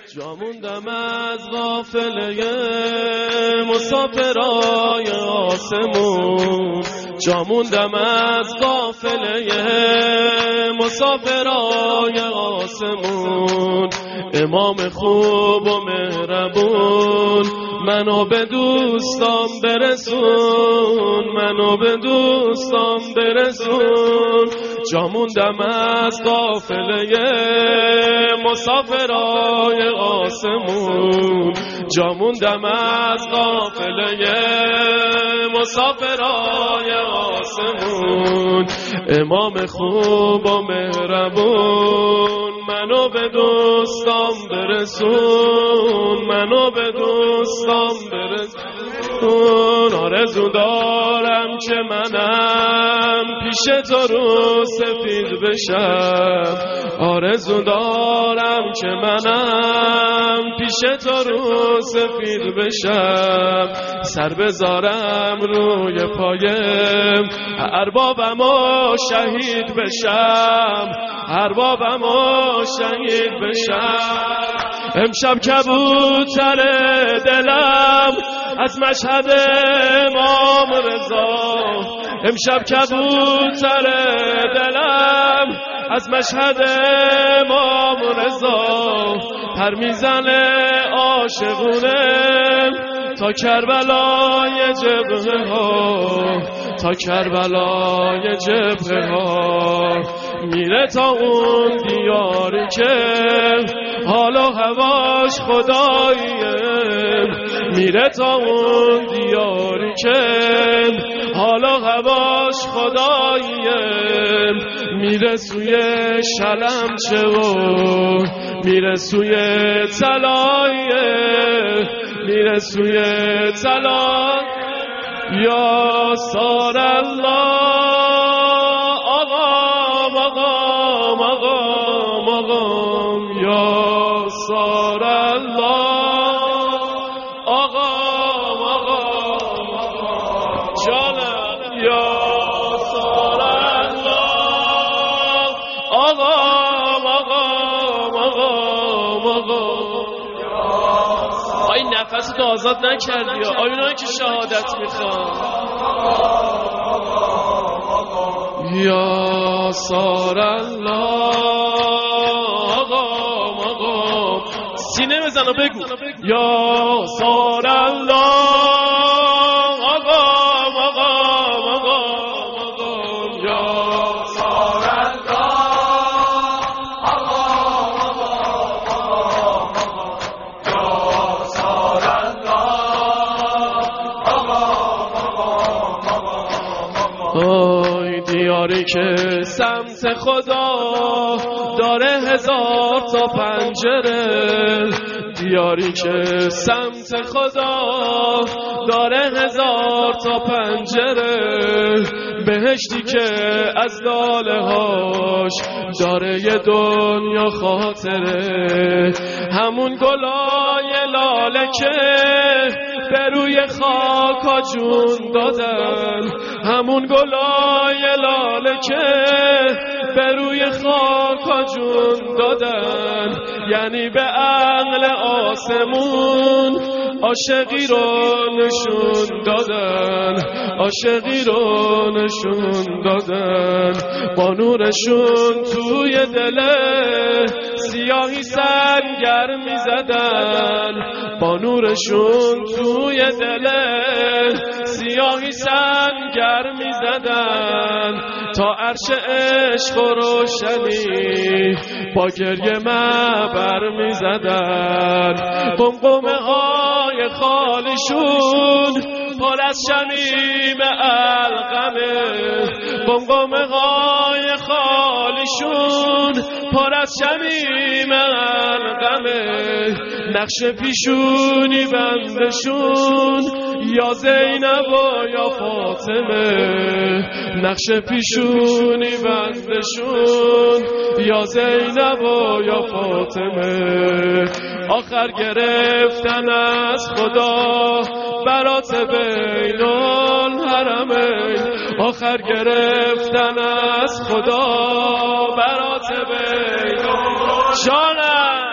جا موندم از قافله مسافرای آسمون، جا موندم از قافله مسافرای آسمون. امام خوب و مهربون منو به دوستام برسون، منو به دوستام برسون. جا موندم از قافله مسافرای آسمون، جا موندم از قافله مسافرای آسمون. امام خوب و مهربون منو به دوستام برسون، منو به دوستام برسون. آرزو دارم که منم پیش تو رو سفید بشم، آرزو دارم که منم پیش تو رو سفید بشم. سر بذارم روی پایم اربابم و شهید بشم، اربابم و شهید بشم. امشب کبوتر دلم از مشهد امام رضا، امشب کبوتر دلم از مشهد امام رضا. پر میزنه عاشقونه تا کربلای جبهه ها، تا کربلای جبهه ها. میره تا اون دیاری که حال و هواش خداییه، میره تا اون دیاری که حال و هواش خداییه. میره سوی شلمچه و میره سوی طلاییه، میره سوی طلا. یا سار الله آقام آقام آقام آقام، یا سار الله آقام آقام آقام جانم، یا سار الله آقام آقام آقام آقام. آی نفس تو آزاد نکردی یا آینایی که شهادت میخوان. یا سار الله آقام آقام. سینه بزن و بگو یا سار الله آقام آقام آقام آقام، یا سار الله آقام آقام آقام، یا سار الله آقام آقام. دیاری که سمت خدا داره هزار تا پنجره، دیاری که سمت خدا داره هزار تا پنجره. بهشتی که از لاله هاش داره یه دنیا خاطره، همون گلای لاله که به روی خاکا جون دادن، همون گلای لاله که به روی خاکا جون دادن. یعنی به عقل آسمون عاشقی رو نشون دادن، عاشقی رو نشون دادن. با نورشون توی دل سیاهی سنگر می زدن، با نورشون توی دل سیاهی سنگر می زدن. تا عرش عشق و روشنی با گریه معبر می زدن. قمقمه های خالیشون پر از شمیم القمه، قمقمه های خالیشون پر از شمیم القمه. نقش پیشونی بندشون یا زینب و یا فاطمه، نقش پیشونی بندشون یا زینب و یا فاطمه. آخر گرفتن از خدا برات بین الحرمین، آخر گرفتن از خدا برات بین جانم.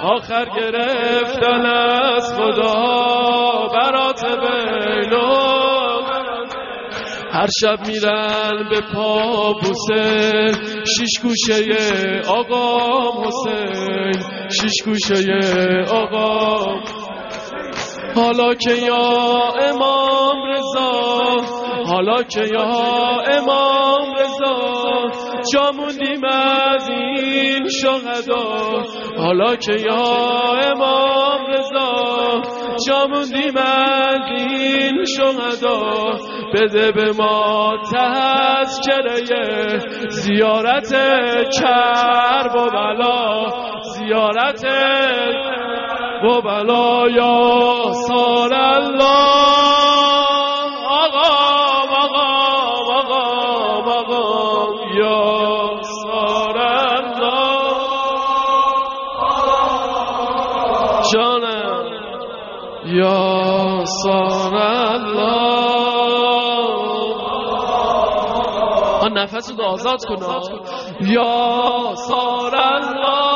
آخر گرفتن از خدا برات بیلو. هر شب میرن به پابوسه شیش گوشه آقا حسین، شیش گوشه آقا. حالا که یا امام رضا، حالا که یا امام رضا، جا موندیم از این شهدا. حالا که یا امام رضا، جا موندیم از این شهدا. بده به ما تذکره زیارت کرب و بلا، زیارت و بلا. یا سال الله آقا آقا آقا آقا، یا سال الله جانم، یا سال الله. آن نفس رو آزاد کن. یا سال الله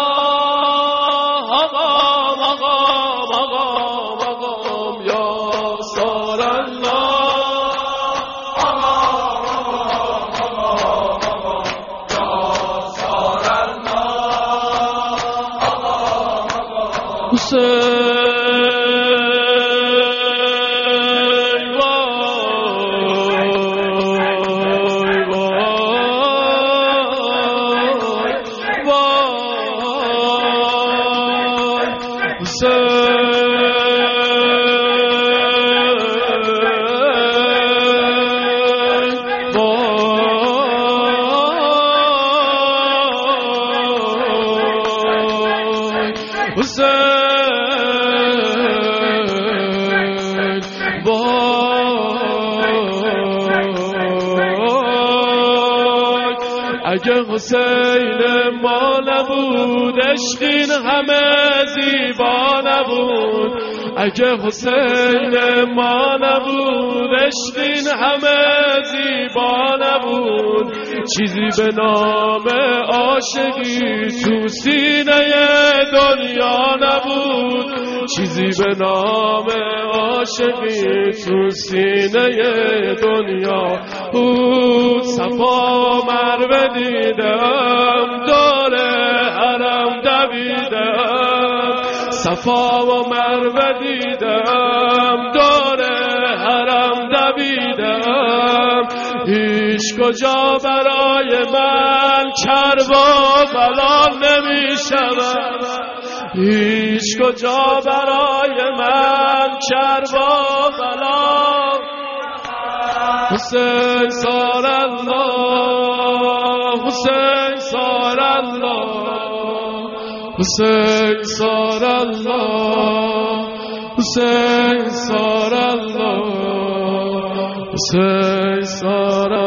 اگه حسین ما نبود عشقین همه زیبا نبود. اگه حسین ما نبود عشقین همه زیبا نبود. چیزی به نام عاشقی تو سینه دنیا نبود. چیزی به نام عاشقی تو سینه دنیا بود. صفا مروه دیدم دور حرم دویدم. صفا و مروه دیدم دور حرم دویدم. هیچ کجا برای من کرب و بلا نمی شود. هیچ کجا برای من کرب و بلا. حسین سال الله، حسین سال الله، حسین سال الله، حسین سال الله، حسین سال الله.